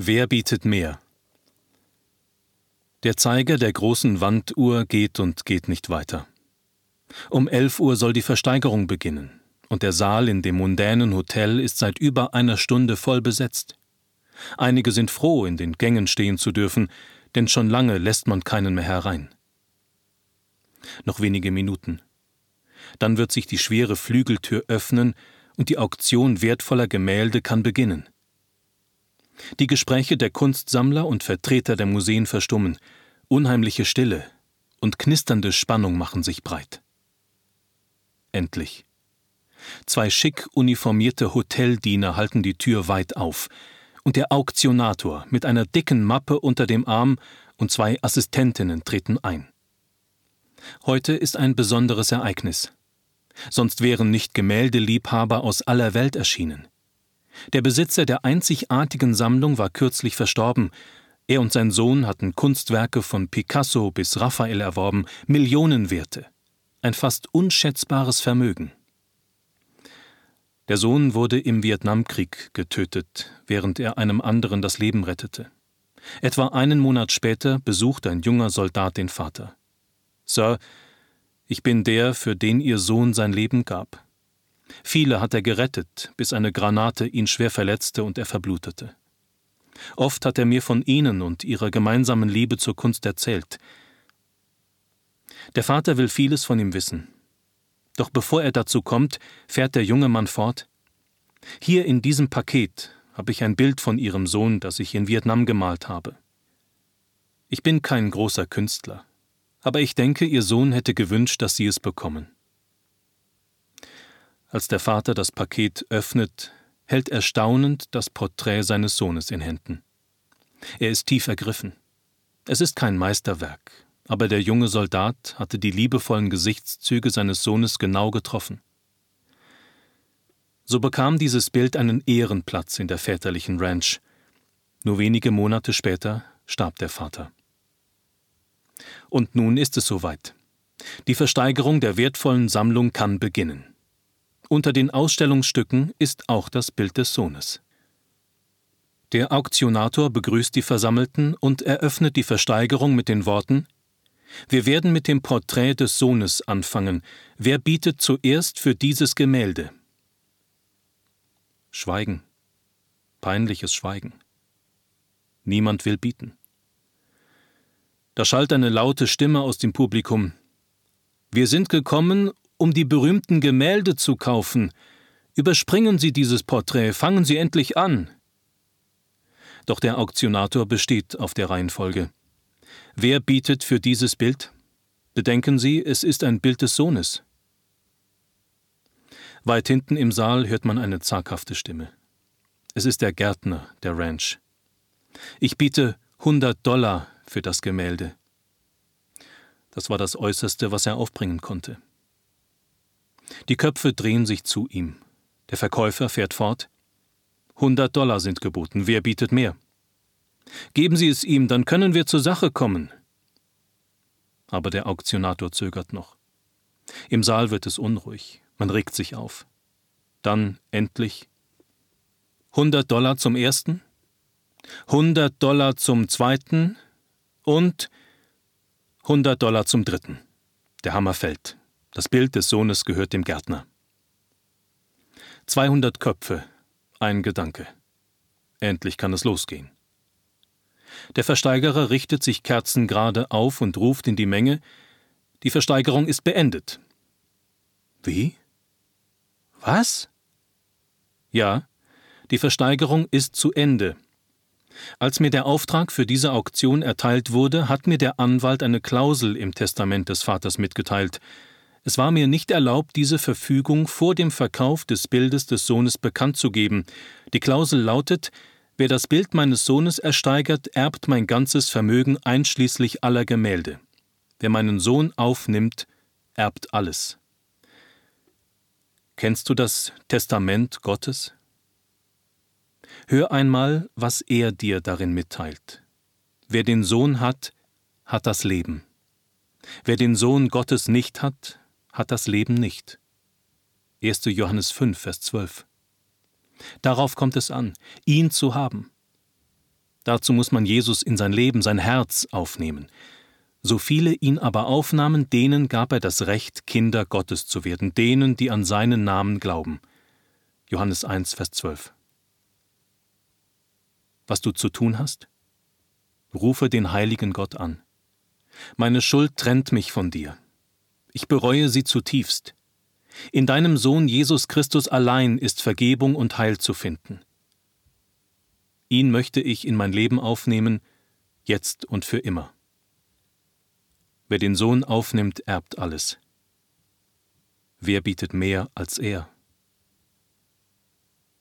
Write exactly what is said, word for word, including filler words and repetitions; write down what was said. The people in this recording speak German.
Wer bietet mehr? Der Zeiger der großen Wanduhr geht und geht nicht weiter. Um elf Uhr soll die Versteigerung beginnen, und der Saal in dem mondänen Hotel ist seit über einer Stunde voll besetzt. Einige sind froh, in den Gängen stehen zu dürfen, denn schon lange lässt man keinen mehr herein. Noch wenige Minuten. Dann wird sich die schwere Flügeltür öffnen und die Auktion wertvoller Gemälde kann beginnen. Die Gespräche der Kunstsammler und Vertreter der Museen verstummen, unheimliche Stille und knisternde Spannung machen sich breit. Endlich. Zwei schick uniformierte Hoteldiener halten die Tür weit auf, und der Auktionator mit einer dicken Mappe unter dem Arm und zwei Assistentinnen treten ein. Heute ist ein besonderes Ereignis. Sonst wären nicht Gemäldeliebhaber aus aller Welt erschienen. Der Besitzer der einzigartigen Sammlung war kürzlich verstorben. Er und sein Sohn hatten Kunstwerke von Picasso bis Raphael erworben, Millionenwerte. Ein fast unschätzbares Vermögen. Der Sohn wurde im Vietnamkrieg getötet, während er einem anderen das Leben rettete. Etwa einen Monat später besucht ein junger Soldat den Vater. »Sir, ich bin der, für den Ihr Sohn sein Leben gab. Viele hat er gerettet, bis eine Granate ihn schwer verletzte und er verblutete. Oft hat er mir von Ihnen und Ihrer gemeinsamen Liebe zur Kunst erzählt. Der Vater will vieles von ihm wissen. Doch bevor er dazu kommt, fährt der junge Mann fort. Hier in diesem Paket habe ich ein Bild von Ihrem Sohn, das ich in Vietnam gemalt habe. Ich bin kein großer Künstler, aber ich denke, Ihr Sohn hätte gewünscht, dass Sie es bekommen.« Als der Vater das Paket öffnet, hält er staunend das Porträt seines Sohnes in Händen. Er ist tief ergriffen. Es ist kein Meisterwerk, aber der junge Soldat hatte die liebevollen Gesichtszüge seines Sohnes genau getroffen. So bekam dieses Bild einen Ehrenplatz in der väterlichen Ranch. Nur wenige Monate später starb der Vater. Und nun ist es soweit. Die Versteigerung der wertvollen Sammlung kann beginnen. Unter den Ausstellungsstücken ist auch das Bild des Sohnes. Der Auktionator begrüßt die Versammelten und eröffnet die Versteigerung mit den Worten: »Wir werden mit dem Porträt des Sohnes anfangen. Wer bietet zuerst für dieses Gemälde?« Schweigen. Peinliches Schweigen. Niemand will bieten. Da schallt eine laute Stimme aus dem Publikum: »Wir sind gekommen, um die berühmten Gemälde zu kaufen. Überspringen Sie dieses Porträt, fangen Sie endlich an!« Doch der Auktionator besteht auf der Reihenfolge. Wer bietet für dieses Bild? Bedenken Sie, es ist ein Bild des Sohnes. Weit hinten im Saal hört man eine zaghafte Stimme. Es ist der Gärtner der Ranch. »Ich biete hundert Dollar für das Gemälde.« Das war das Äußerste, was er aufbringen konnte. Die Köpfe drehen sich zu ihm. Der Verkäufer fährt fort. »hundert Dollar sind geboten. Wer bietet mehr?« »Geben Sie es ihm, dann können wir zur Sache kommen.« Aber der Auktionator zögert noch. Im Saal wird es unruhig. Man regt sich auf. Dann endlich: hundert Dollar zum ersten, hundert Dollar zum zweiten und hundert Dollar zum dritten. Der Hammer fällt. Das Bild des Sohnes gehört dem Gärtner. zweihundert Köpfe, ein Gedanke. Endlich kann es losgehen. Der Versteigerer richtet sich kerzengerade auf und ruft in die Menge: »Die Versteigerung ist beendet.« »Wie? Was?« »Ja, die Versteigerung ist zu Ende. Als mir der Auftrag für diese Auktion erteilt wurde, hat mir der Anwalt eine Klausel im Testament des Vaters mitgeteilt. Es war mir nicht erlaubt, diese Verfügung vor dem Verkauf des Bildes des Sohnes bekannt zu geben. Die Klausel lautet: Wer das Bild meines Sohnes ersteigert, erbt mein ganzes Vermögen einschließlich aller Gemälde. Wer meinen Sohn aufnimmt, erbt alles.« Kennst du das Testament Gottes? Hör einmal, was er dir darin mitteilt. Wer den Sohn hat, hat das Leben. Wer den Sohn Gottes nicht hat, hat das Leben nicht. erster Johannes fünf, Vers zwölf. Darauf kommt es an, ihn zu haben. Dazu muss man Jesus in sein Leben, sein Herz aufnehmen. So viele ihn aber aufnahmen, denen gab er das Recht, Kinder Gottes zu werden, denen, die an seinen Namen glauben. Johannes eins, Vers zwölf. Was du zu tun hast? Rufe den heiligen Gott an. Meine Schuld trennt mich von dir. Ich bereue sie zutiefst. In deinem Sohn Jesus Christus allein ist Vergebung und Heil zu finden. Ihn möchte ich in mein Leben aufnehmen, jetzt und für immer. Wer den Sohn aufnimmt, erbt alles. Wer bietet mehr als er?